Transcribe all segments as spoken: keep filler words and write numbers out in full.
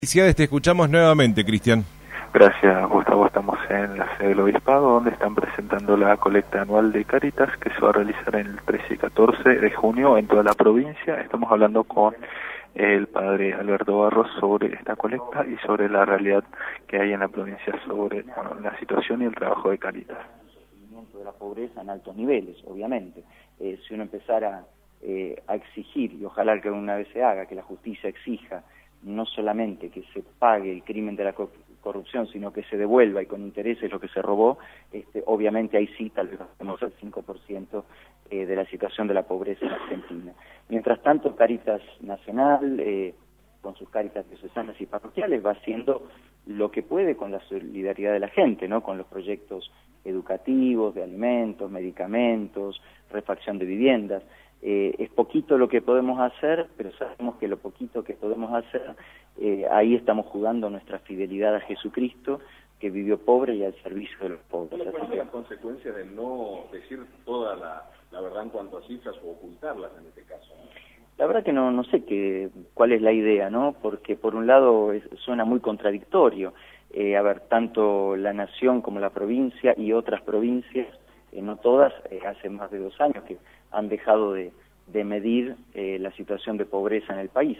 Felicidades, te escuchamos nuevamente, Cristian. Gracias, Gustavo. Estamos en la sede del Obispado, donde están presentando la colecta anual de Cáritas, que se va a realizar el trece y catorce de junio en toda la provincia. Estamos hablando con el padre Alberto Barros sobre esta colecta y sobre la realidad que hay en la provincia sobre bueno, la situación y el trabajo de Cáritas. De la pobreza en altos niveles, obviamente. Eh, si uno empezara eh, a exigir, y ojalá que una vez se haga, que la justicia exija no solamente que se pague el crimen de la corrupción, sino que se devuelva y con intereses lo que se robó, este, obviamente ahí sí tal vez bajemos al cinco por ciento eh, de la situación de la pobreza en Argentina. Mientras tanto, Cáritas Nacional, eh, con sus Cáritas diocesanas y parroquiales, va haciendo lo que puede con la solidaridad de la gente, ¿no? Con los proyectos educativos, de alimentos, medicamentos, refacción de viviendas. Eh, es poquito lo que podemos hacer, pero sabemos que lo poquito que podemos hacer, eh, ahí estamos jugando nuestra fidelidad a Jesucristo, que vivió pobre y al servicio de los pobres. Bueno, ¿cuáles son las consecuencias de no decir toda la, la verdad en cuanto a cifras o ocultarlas en este caso? La verdad que no, no sé qué, cuál es la idea, ¿no? Porque por un lado es, suena muy contradictorio. Eh, a ver, tanto la nación como la provincia y otras provincias, eh, no todas, eh, hace más de dos años que han dejado de, de medir eh, la situación de pobreza en el país.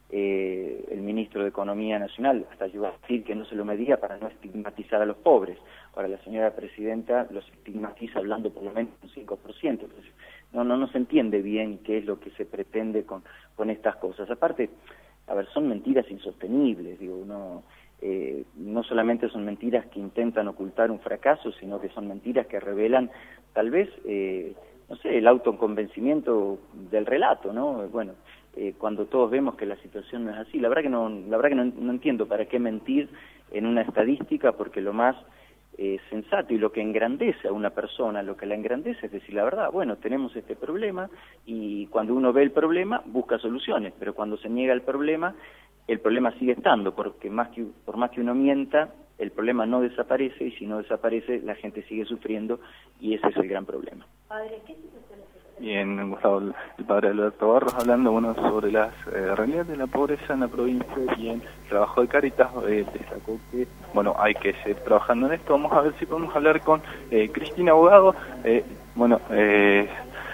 Eh, el ministro de Economía Nacional hasta llegó a decir que no se lo medía para no estigmatizar a los pobres. Ahora la señora presidenta los estigmatiza hablando por lo menos un cinco por ciento. Entonces, no, no, no se entiende bien qué es lo que se pretende con, con estas cosas. Aparte, a ver, son mentiras insostenibles, digo, uno... Eh, no solamente son mentiras que intentan ocultar un fracaso, sino que son mentiras que revelan tal vez, eh, no sé, el autoconvencimiento del relato, ¿no? Bueno, eh, cuando todos vemos que la situación no es así, la verdad que no, la verdad que no, no entiendo para qué mentir en una estadística, porque lo más eh, sensato y lo que engrandece a una persona, lo que la engrandece es decir la verdad. Bueno, tenemos este problema y cuando uno ve el problema busca soluciones, pero cuando se niega el problema, el problema sigue estando, porque más que, por más que uno mienta, el problema no desaparece, y si no desaparece, la gente sigue sufriendo, y ese es el gran problema. Padre, ¿qué situación es? Bien, Gustavo, el padre Alberto Barros hablando bueno, sobre las eh, realidades de la pobreza en la provincia y en el trabajo de Cáritas, eh, destacó que, bueno, hay que seguir trabajando en esto. Vamos a ver si podemos hablar con eh, Cristina Abogado, eh, bueno, eh,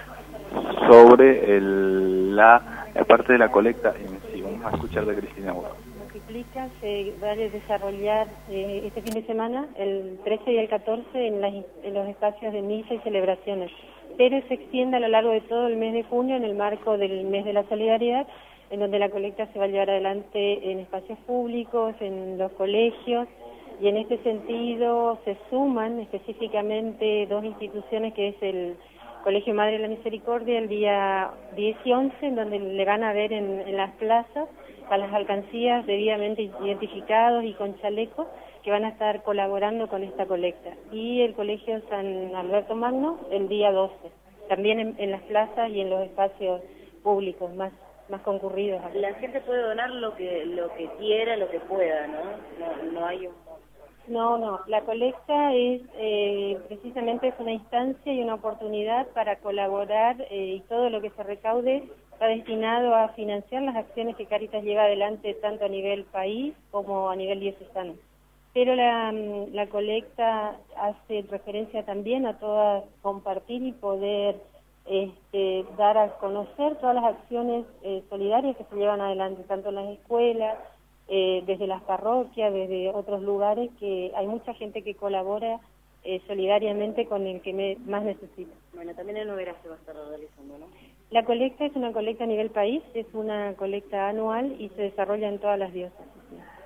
sobre el, la, la parte de la colecta en sí. Vamos a escuchar de Cristina Abogado. Multiplica, se va a desarrollar eh, este fin de semana, el trece y el catorce, en, las, en los espacios de misa y celebraciones, pero se extiende a lo largo de todo el mes de junio en el marco del mes de la solidaridad, en donde la colecta se va a llevar adelante en espacios públicos, en los colegios, y en este sentido se suman específicamente dos instituciones, que es el Colegio Madre de la Misericordia el día diez y once, en donde le van a ver en, en las plazas a las alcancías debidamente identificados y con chalecos que van a estar colaborando con esta colecta. Y el Colegio San Alberto Magno el día doce, también en, en las plazas y en los espacios públicos más más concurridos. La gente puede donar lo que lo que quiera, lo que pueda, ¿no? No, no hay un... No, no, la colecta es eh, precisamente es una instancia y una oportunidad para colaborar eh, y todo lo que se recaude está destinado a financiar las acciones que Cáritas lleva adelante tanto a nivel país como a nivel diocesano. Pero la, la colecta hace referencia también a todas compartir y poder este, dar a conocer todas las acciones eh, solidarias que se llevan adelante, tanto en las escuelas, Eh, desde las parroquias, desde otros lugares, que hay mucha gente que colabora eh, solidariamente con el que me, más necesita. Bueno, también en Noguera se va a estar realizando, ¿no? La colecta es una colecta a nivel país, es una colecta anual y se desarrolla en todas las diócesis.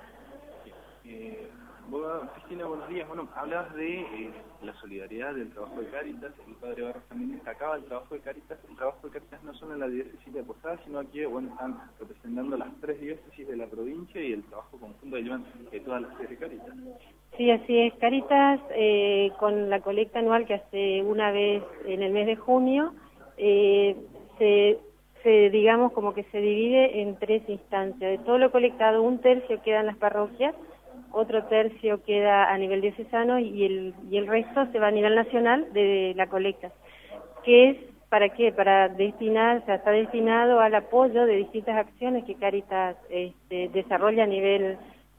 Eh, bueno, Cristina, buenos días. Bueno, hablabas de eh, la solidaridad del trabajo de Cáritas, el padre Barros también destacaba el trabajo de Cáritas. El trabajo de Cáritas no solo en la diócesis de Posadas, sino aquí, bueno, están representando las tres diócesis de la provincia y el trabajo conjunto que llevan eh, todas las tres de Cáritas. Sí, así es. Cáritas, eh, con la colecta anual que hace una vez en el mes de junio, eh, se, se, digamos, como que se divide en tres instancias. De todo lo colectado, un tercio queda en las parroquias, otro tercio queda a nivel diocesano y el, y el resto se va a nivel nacional de la colecta, que es, ¿para qué? Para destinar, o sea, está destinado al apoyo de distintas acciones que Cáritas este, desarrolla a nivel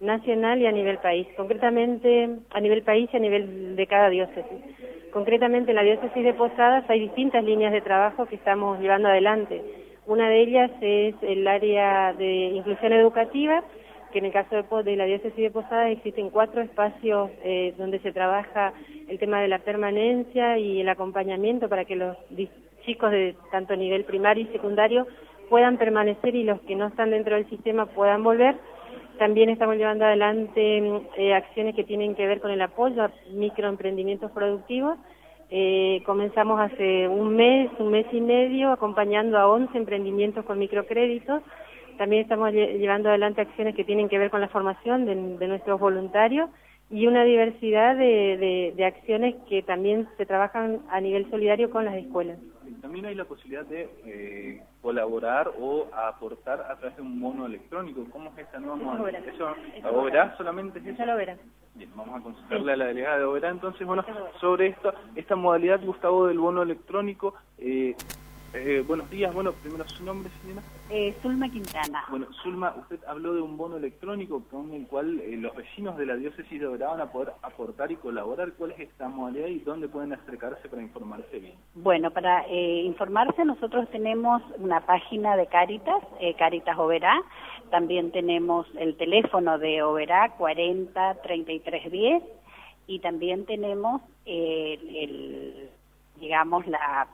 nacional y a nivel país, concretamente a nivel país y a nivel de cada diócesis. Concretamente en la diócesis de Posadas hay distintas líneas de trabajo que estamos llevando adelante. Una de ellas es el área de inclusión educativa, que en el caso de, de la diócesis de Posadas existen cuatro espacios eh, donde se trabaja el tema de la permanencia y el acompañamiento para que los chicos de tanto nivel primario y secundario puedan permanecer y los que no están dentro del sistema puedan volver. También estamos llevando adelante eh, acciones que tienen que ver con el apoyo a microemprendimientos productivos. Eh, comenzamos hace un mes, un mes y medio, acompañando a once emprendimientos con microcréditos. También estamos lle- llevando adelante acciones que tienen que ver con la formación de, de nuestros voluntarios y una diversidad de, de, de acciones que también se trabajan a nivel solidario con las escuelas. También hay la posibilidad de eh, colaborar o aportar a través de un bono electrónico. ¿Cómo es esta nueva modalidad? ¿Eso, ¿La Oberá solamente es eso? Eso lo verán. Bien, vamos a consultarle a la delegada de Oberá. Entonces, bueno, sobre esto, esta modalidad, Gustavo, del bono electrónico, eh, eh, buenos días. Bueno, primero su nombre, señora. Eh, Zulma Quintana. Bueno, Zulma, usted habló de un bono electrónico con el cual eh, los vecinos de la diócesis de Oberá van a poder aportar y colaborar. ¿Cuál es esta modalidad y dónde pueden acercarse para informarse bien? Bueno, para eh, informarse nosotros tenemos una página de Cáritas, eh, Cáritas Oberá. También tenemos el teléfono de Oberá, cuarenta, treinta y tres diez. Y también tenemos eh, el, el, digamos, la...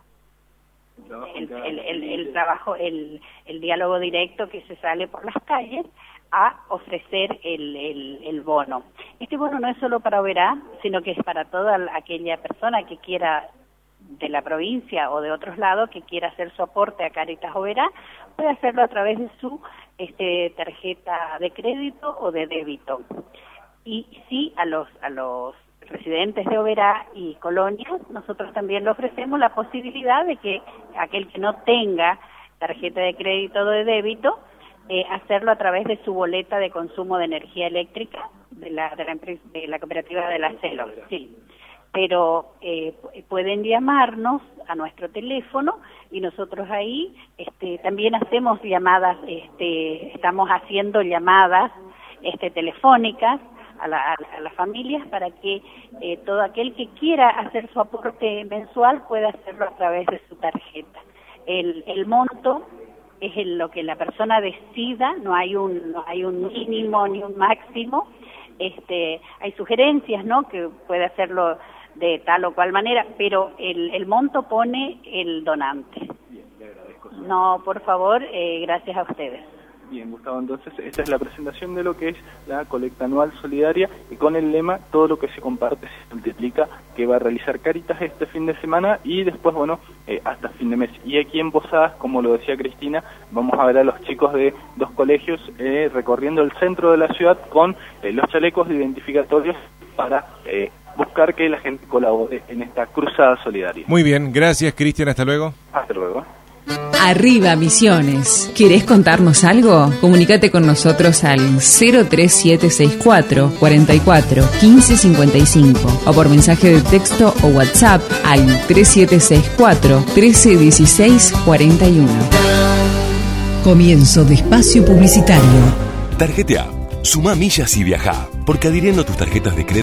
El, el, el, el trabajo, el, el diálogo directo que se sale por las calles a ofrecer el, el, el bono. Este bono no es solo para Oberá, sino que es para toda aquella persona que quiera, de la provincia o de otros lados, que quiera hacer su aporte a Cáritas Oberá, puede hacerlo a través de su este, tarjeta de crédito o de débito. Y sí, a los a los residentes de Oberá y colonias, nosotros también le ofrecemos la posibilidad de que aquel que no tenga tarjeta de crédito o de débito, eh, hacerlo a través de su boleta de consumo de energía eléctrica de la de la, empresa, de la cooperativa de la CELO. Sí. Pero eh, pueden llamarnos a nuestro teléfono y nosotros ahí este, también hacemos llamadas, este, estamos haciendo llamadas este, telefónicas a, la, a las familias para que eh, todo aquel que quiera hacer su aporte mensual pueda hacerlo a través de su tarjeta. El, el monto es el, lo que la persona decida, no hay un no hay un mínimo ni un máximo. Este, hay sugerencias, ¿no?, que puede hacerlo de tal o cual manera, pero el, el monto pone el donante. Bien, le agradezco. No, por favor, eh, gracias a ustedes. Bien, Gustavo, entonces esta es la presentación de lo que es la colecta anual solidaria y con el lema todo lo que se comparte se multiplica, que va a realizar Cáritas este fin de semana y después, bueno, eh, hasta fin de mes. Y aquí en Posadas, como lo decía Cristina, vamos a ver a los chicos de dos colegios eh, recorriendo el centro de la ciudad con eh, los chalecos identificatorios para eh, buscar que la gente colabore en esta cruzada solidaria. Muy bien, gracias Cristian, hasta luego. Hasta luego. Arriba Misiones. ¿Querés contarnos algo? Comunícate con nosotros al cero tres siete seis cuatro, cuarenta y cuatro, quince cincuenta y cinco o por mensaje de texto o WhatsApp al tres siete seis cuatro, trece dieciséis cuarenta y uno. Comienzo de espacio publicitario. Tarjetea. Sumá millas y viajá, porque adhiriendo tus tarjetas de crédito